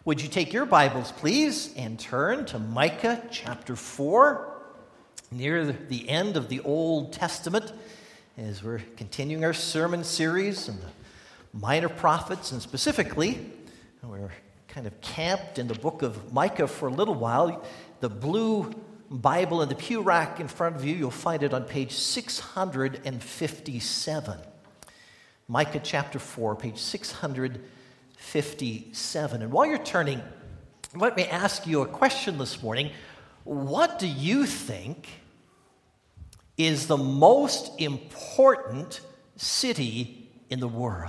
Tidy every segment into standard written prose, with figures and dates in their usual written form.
Would you take your Bibles, please, and turn to Micah chapter 4, near the end of the Old Testament, as we're continuing our sermon series on the minor prophets, and specifically, we're kind of camped in the book of Micah for a little while. The blue Bible in the pew rack in front of you, you'll find it on page 657. Micah chapter 4, page 657. And while you're turning, let me ask you a question this morning. What do you think is the most important city in the world?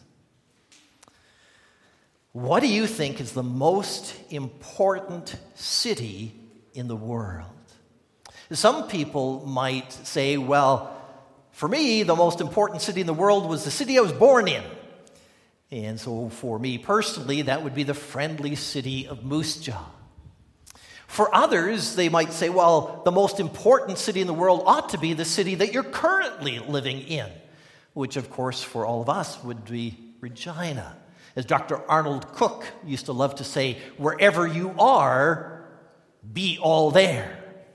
What do you think is the most important city in the world? Some people might say, well, for me, the most important city in the world was the city I was born in. And so for me personally, that would be the friendly city of Moose Jaw. For others, they might say, well, the most important city in the world ought to be the city that you're currently living in, which of course for all of us would be Regina. As Dr. Arnold Cook used to love to say, wherever you are, be all there.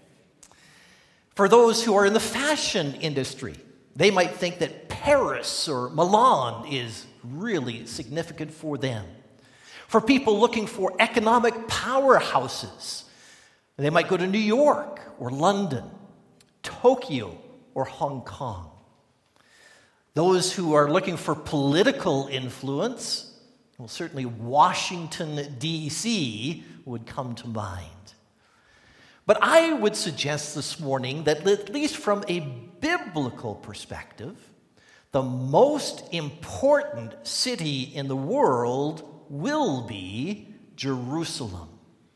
For those who are in the fashion industry, they might think that Paris or Milan is really significant for them. For people looking for economic powerhouses, they might go to New York or London, Tokyo or Hong Kong. Those who are looking for political influence, well, certainly Washington, D.C. would come to mind. But I would suggest this morning that at least from a biblical perspective, the most important city in the world will be Jerusalem.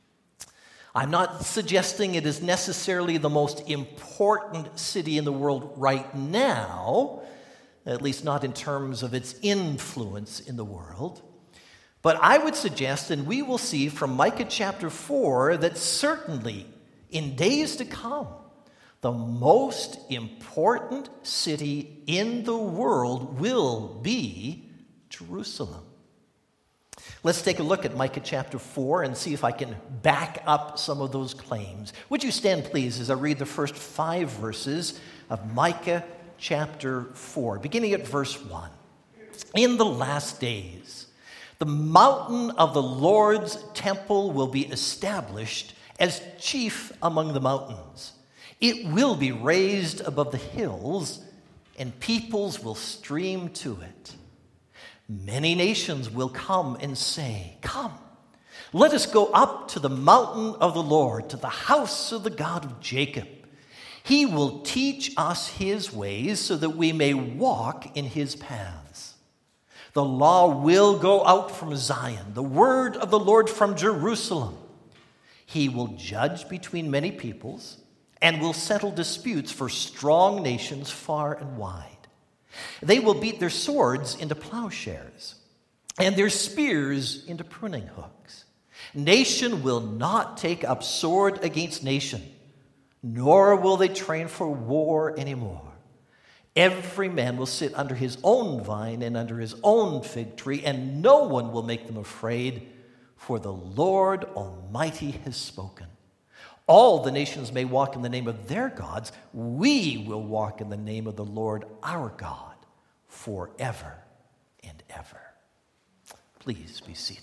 I'm not suggesting it is necessarily the most important city in the world right now, at least not in terms of its influence in the world. But I would suggest, and we will see from Micah chapter 4, that certainly in days to come, the most important city in the world will be Jerusalem. Let's take a look at Micah chapter 4 and see if I can back up some of those claims. Would you stand, please, as I read the first 5 verses of Micah chapter 4, beginning at verse 1. In the last days, the mountain of the Lord's temple will be established as chief among the mountains. It will be raised above the hills, and peoples will stream to it. Many nations will come and say, "Come, let us go up to the mountain of the Lord, to the house of the God of Jacob. He will teach us his ways so that we may walk in his paths. The law will go out from Zion, the word of the Lord from Jerusalem. He will judge between many peoples and will settle disputes for strong nations far and wide. They will beat their swords into plowshares and their spears into pruning hooks. Nation will not take up sword against nation, nor will they train for war anymore. Every man will sit under his own vine and under his own fig tree, and no one will make them afraid, for the Lord Almighty has spoken. All the nations may walk in the name of their gods. We will walk in the name of the Lord our God forever and ever." Please be seated.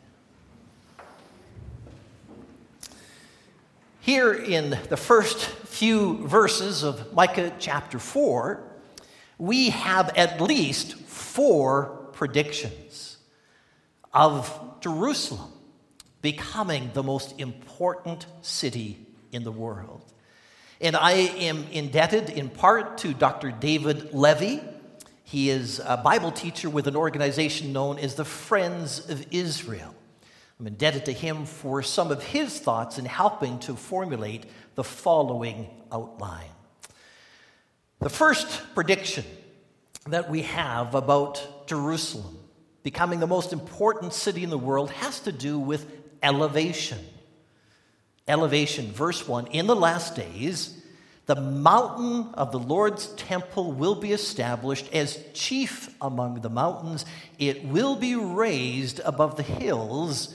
Here in the first few verses of Micah chapter 4, we have at least 4 predictions of Jerusalem becoming the most important city in the world. And I am indebted in part to Dr. David Levy. He is a Bible teacher with an organization known as the Friends of Israel. I'm indebted to him for some of his thoughts in helping to formulate the following outline. The first prediction that we have about Jerusalem becoming the most important city in the world has to do with elevation. Elevation, verse 1, in the last days, the mountain of the Lord's temple will be established as chief among the mountains. It will be raised above the hills,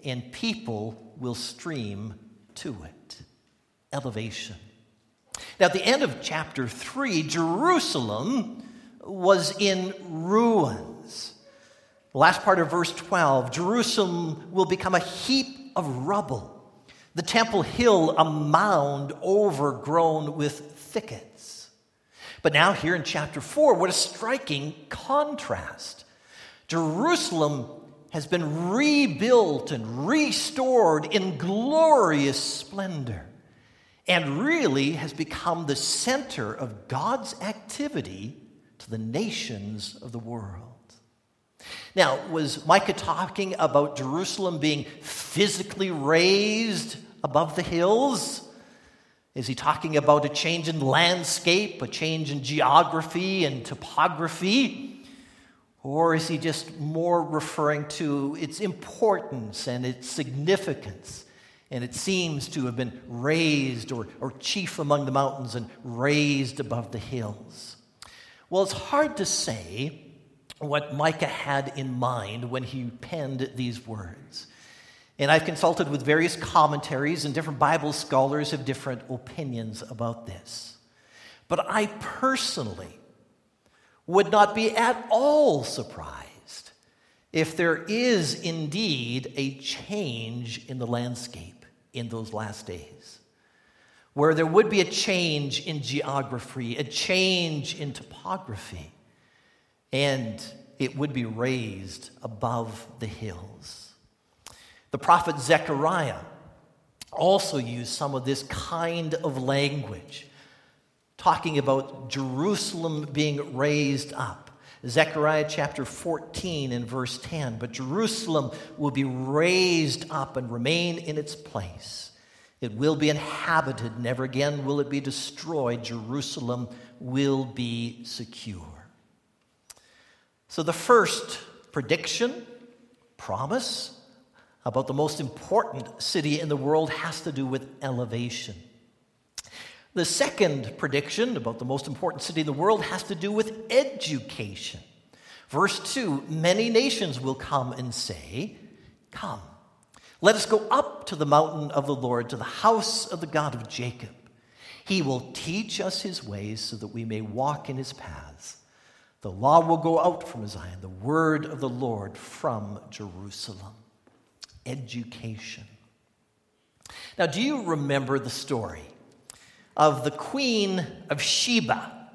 and people will stream to it. Elevation. Now, at the end of chapter 3, Jerusalem was in ruins. The last part of verse 12, Jerusalem will become a heap of rubble. The Temple Hill, a mound overgrown with thickets. But now here in chapter 4, what a striking contrast. Jerusalem has been rebuilt and restored in glorious splendor, and really has become the center of God's activity to the nations of the world. Now, was Micah talking about Jerusalem being physically raised above the hills? Is he talking about a change in landscape, a change in geography and topography? Or is he just more referring to its importance and its significance? And it seems to have been raised or chief among the mountains and raised above the hills. Well, it's hard to say what Micah had in mind when he penned these words. And I've consulted with various commentaries, and different Bible scholars have different opinions about this. But I personally would not be at all surprised if there is indeed a change in the landscape in those last days, where there would be a change in geography, a change in topography, and it would be raised above the hills. The prophet Zechariah also used some of this kind of language, talking about Jerusalem being raised up. Zechariah chapter 14 and verse 10, but Jerusalem will be raised up and remain in its place. It will be inhabited, never again will it be destroyed. Jerusalem will be secure. So the first prediction, promise, about the most important city in the world has to do with elevation. The second prediction about the most important city in the world has to do with education. Verse 2, many nations will come and say, "Come, let us go up to the mountain of the Lord, to the house of the God of Jacob. He will teach us his ways so that we may walk in his paths. The law will go out from Zion, the word of the Lord from Jerusalem." Education. Now, do you remember the story of the Queen of Sheba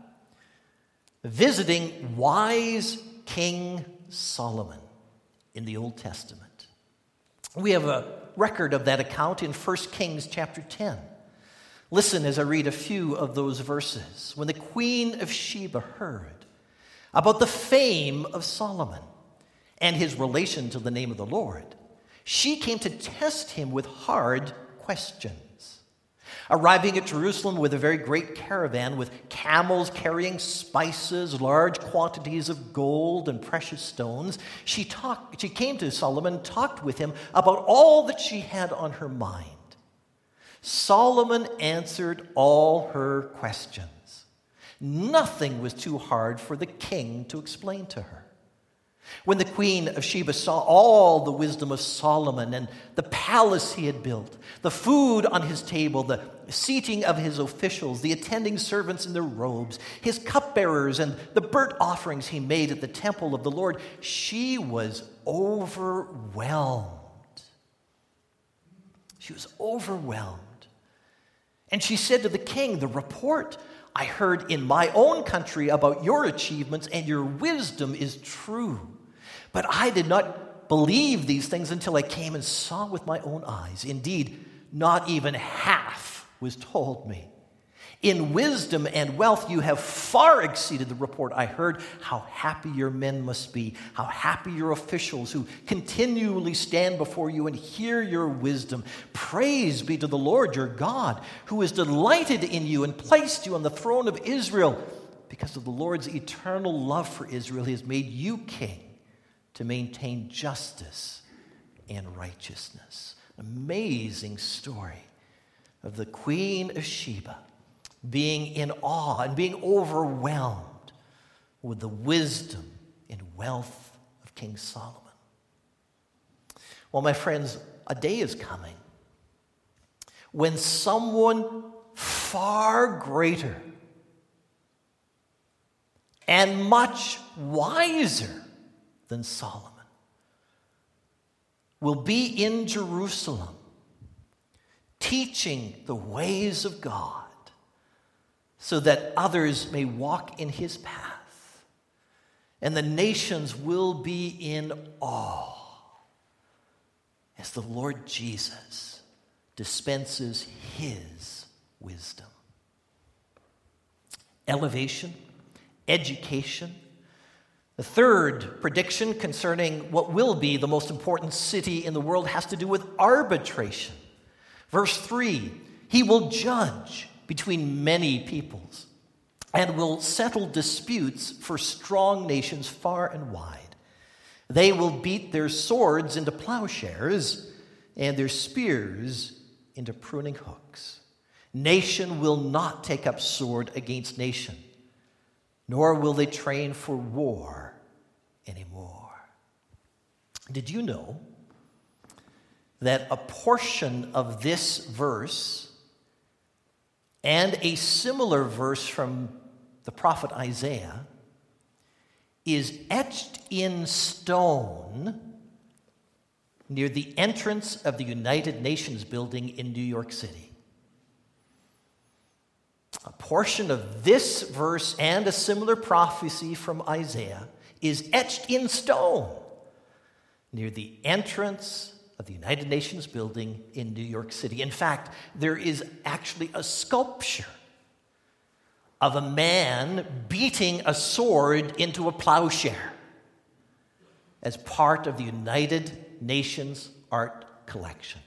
visiting wise King Solomon in the Old Testament? We have a record of that account in 1 Kings chapter 10. Listen as I read a few of those verses. When the Queen of Sheba heard about the fame of Solomon and his relation to the name of the Lord, she came to test him with hard questions. Arriving at Jerusalem with a very great caravan with camels carrying spices, large quantities of gold and precious stones, she came to Solomon and talked with him about all that she had on her mind. Solomon answered all her questions. Nothing was too hard for the king to explain to her. When the Queen of Sheba saw all the wisdom of Solomon and the palace he had built, the food on his table, the seating of his officials, the attending servants in their robes, his cupbearers, and the burnt offerings he made at the temple of the Lord, she was overwhelmed. She was overwhelmed. And she said to the king, "The report I heard in my own country about your achievements and your wisdom is true. But I did not believe these things until I came and saw with my own eyes. Indeed, not even half was told me. In wisdom and wealth you have far exceeded the report I heard. How happy your men must be. How happy your officials who continually stand before you and hear your wisdom. Praise be to the Lord your God, who is delighted in you and placed you on the throne of Israel. Because of the Lord's eternal love for Israel, he has made you king to maintain justice and righteousness." Amazing story of the Queen of Sheba being in awe and being overwhelmed with the wisdom and wealth of King Solomon. Well, my friends, a day is coming when someone far greater and much wiser than Solomon will be in Jerusalem, teaching the ways of God so that others may walk in his path. And the nations will be in awe as the Lord Jesus dispenses his wisdom. Elevation, education. The third prediction concerning what will be the most important city in the world has to do with arbitration. Verse 3, he will judge between many peoples and will settle disputes for strong nations far and wide. They will beat their swords into plowshares and their spears into pruning hooks. Nation will not take up sword against nation, nor will they train for war anymore. Did you know that a portion of this verse and a similar verse from the prophet Isaiah is etched in stone near the entrance of the United Nations building in New York City? A portion of this verse and a similar prophecy from Isaiah is etched in stone near the entrance of the United Nations building in New York City. In fact, there is actually a sculpture of a man beating a sword into a plowshare as part of the United Nations art collection.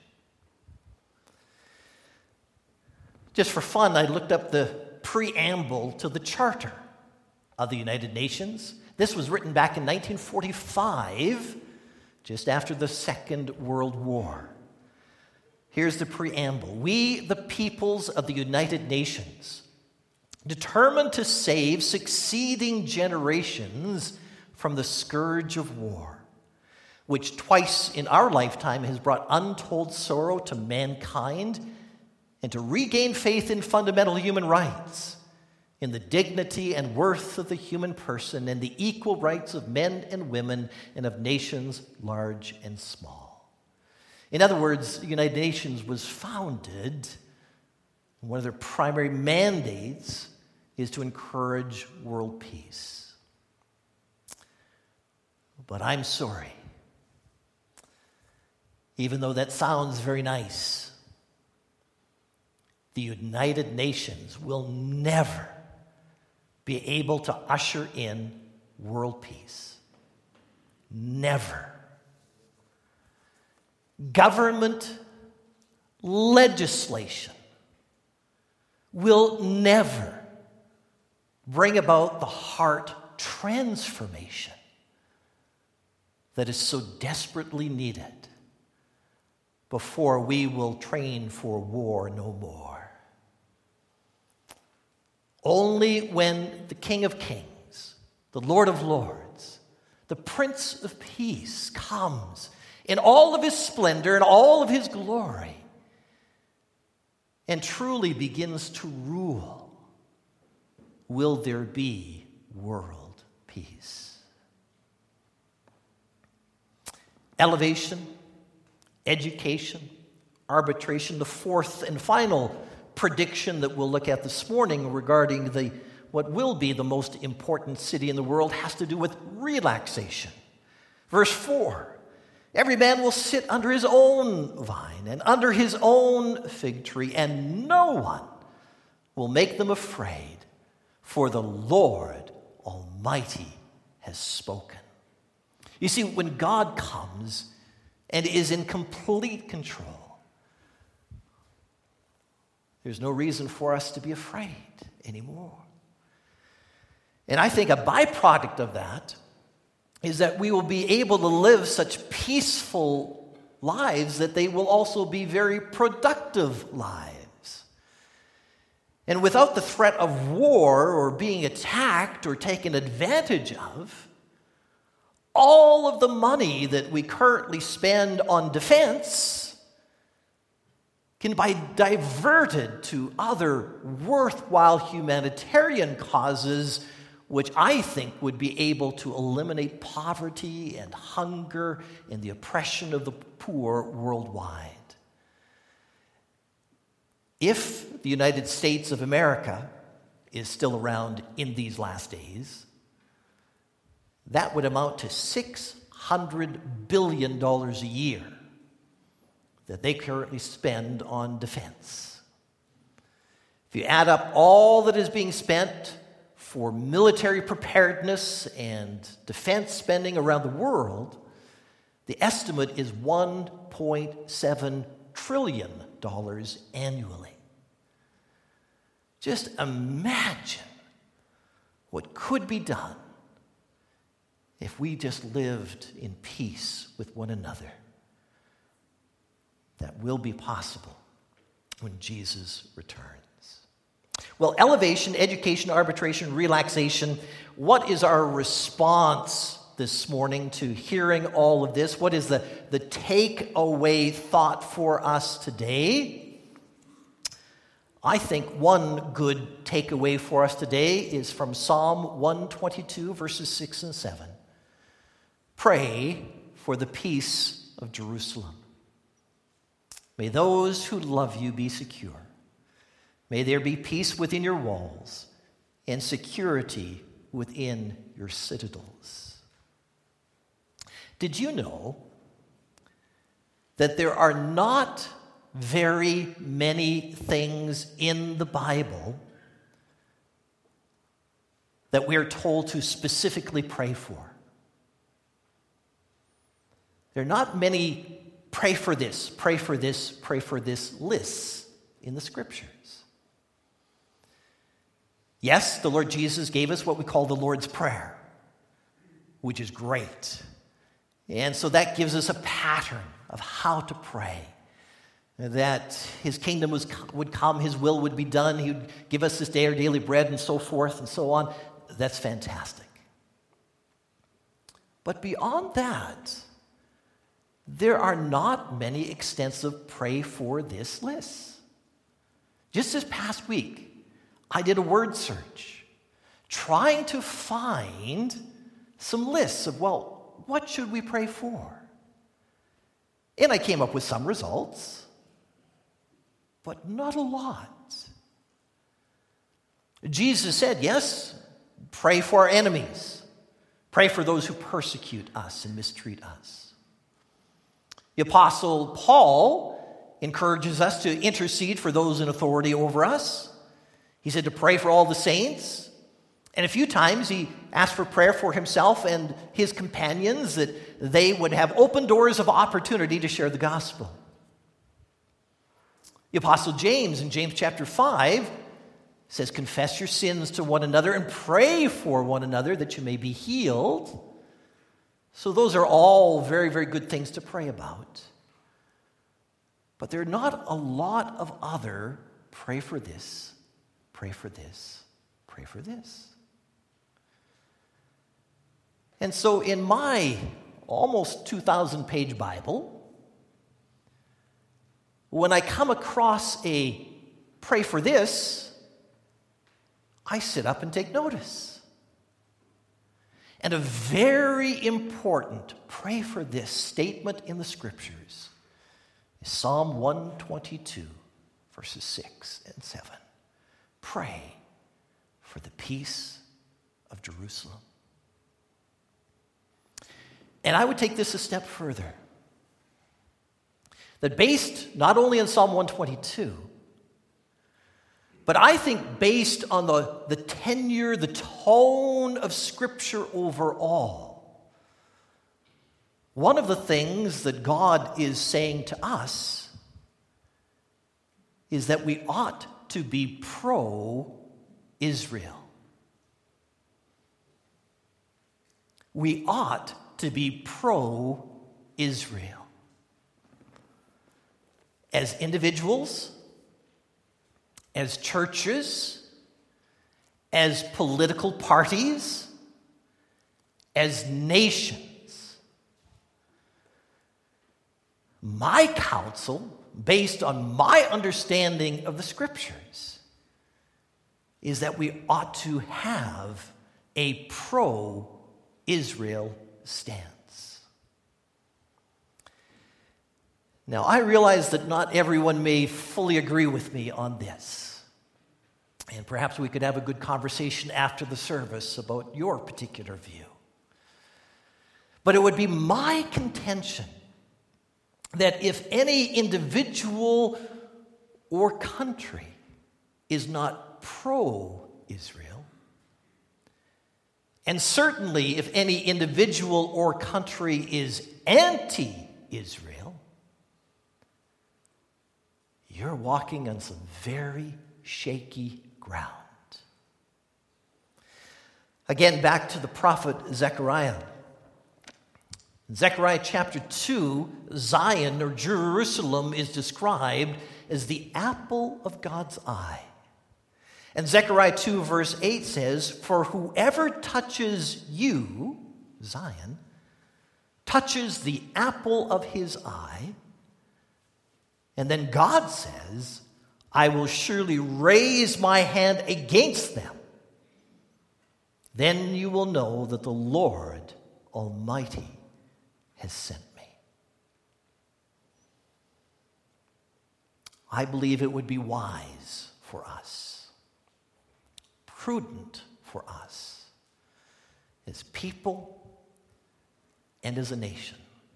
Just for fun, I looked up the preamble to the Charter of the United Nations. This was written back in 1945, just after the Second World War. Here's the preamble. We, the peoples of the United Nations, determined to save succeeding generations from the scourge of war, which twice in our lifetime has brought untold sorrow to mankind, and to regain faith in fundamental human rights, in the dignity and worth of the human person, and the equal rights of men and women, and of nations large and small. In other words, the United Nations was founded, and one of their primary mandates is to encourage world peace. But I'm sorry, even though that sounds very nice, the United Nations will never be able to usher in world peace. Never. Government legislation will never bring about the heart transformation that is so desperately needed before we will train for war no more. Only when the King of Kings, the Lord of Lords, the Prince of Peace comes in all of his splendor and all of his glory and truly begins to rule, will there be world peace. Elevation, education, arbitration. The fourth and final prediction that we'll look at this morning regarding what will be the most important city in the world has to do with relaxation. Verse 4, every man will sit under his own vine and under his own fig tree, and no one will make them afraid, for the Lord Almighty has spoken. You see, when God comes and is in complete control, there's no reason for us to be afraid anymore. And I think a byproduct of that is that we will be able to live such peaceful lives that they will also be very productive lives. And without the threat of war or being attacked or taken advantage of, all of the money that we currently spend on defense can be diverted to other worthwhile humanitarian causes, which I think would be able to eliminate poverty and hunger and the oppression of the poor worldwide. If the United States of America is still around in these last days, that would amount to $600 billion a year that they currently spend on defense. If you add up all that is being spent for military preparedness and defense spending around the world, the estimate is $1.7 trillion annually. Just imagine what could be done if we just lived in peace with one another. That will be possible when Jesus returns. Well, elevation, education, arbitration, relaxation. What is our response this morning to hearing all of this? What is the takeaway thought for us today? I think one good takeaway for us today is from Psalm 122, verses 6 and 7. Pray for the peace of Jerusalem. May those who love you be secure. May there be peace within your walls and security within your citadels. Did you know that there are not very many things in the Bible that we are told to specifically pray for? There are not many pray for this, pray for this, pray for this lists in the Scriptures. Yes, the Lord Jesus gave us what we call the Lord's Prayer, which is great. And so that gives us a pattern of how to pray, that His kingdom would come, His will would be done, He would give us this day our daily bread, and so forth and so on. That's fantastic. But beyond that, there are not many extensive pray for this lists. Just this past week, I did a word search trying to find some lists of, well, what should we pray for? And I came up with some results, but not a lot. Jesus said, yes, pray for our enemies. Pray for those who persecute us and mistreat us. The Apostle Paul encourages us to intercede for those in authority over us. He said to pray for all the saints. And a few times he asked for prayer for himself and his companions, that they would have open doors of opportunity to share the gospel. The Apostle James in James chapter 5 says, confess your sins to one another and pray for one another that you may be healed. So those are all very, very good things to pray about. But there are not a lot of other pray for this, pray for this, pray for this. And so in my almost 2,000-page Bible, when I come across a pray for this, I sit up and take notice. And a very important pray for this statement in the Scriptures is Psalm 122, verses 6 and 7. Pray for the peace of Jerusalem. And I would take this a step further. That based not only on Psalm 122, but I think based on the tenor, the tone of Scripture overall, one of the things that God is saying to us is that we ought to be pro-Israel. We ought to be pro-Israel. As individuals, as churches, as political parties, as nations. my counsel, based on my understanding of the Scriptures, is that we ought to have a pro-Israel stance. Now, I realize that not everyone may fully agree with me on this. And perhaps we could have a good conversation after the service about your particular view. But it would be my contention that if any individual or country is not pro-Israel, and certainly if any individual or country is anti-Israel, you're walking on some very shaky ground. Again, back to the prophet Zechariah. In Zechariah chapter 2, Zion, or Jerusalem, is described as the apple of God's eye. And Zechariah 2 verse 8 says, "For whoever touches you," Zion, "touches the apple of his eye." And then God says, "I will surely raise my hand against them. Then you will know that the Lord Almighty has sent me." I believe it would be wise for us, prudent for us, as people and as a nation,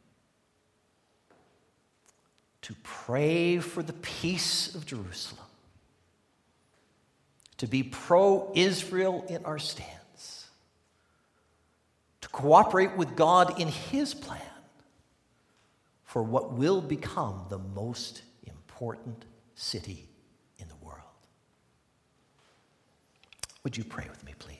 to pray for the peace of Jerusalem, to be pro-Israel in our stance, to cooperate with God in His plan for what will become the most important city in the world. Would you pray with me, please?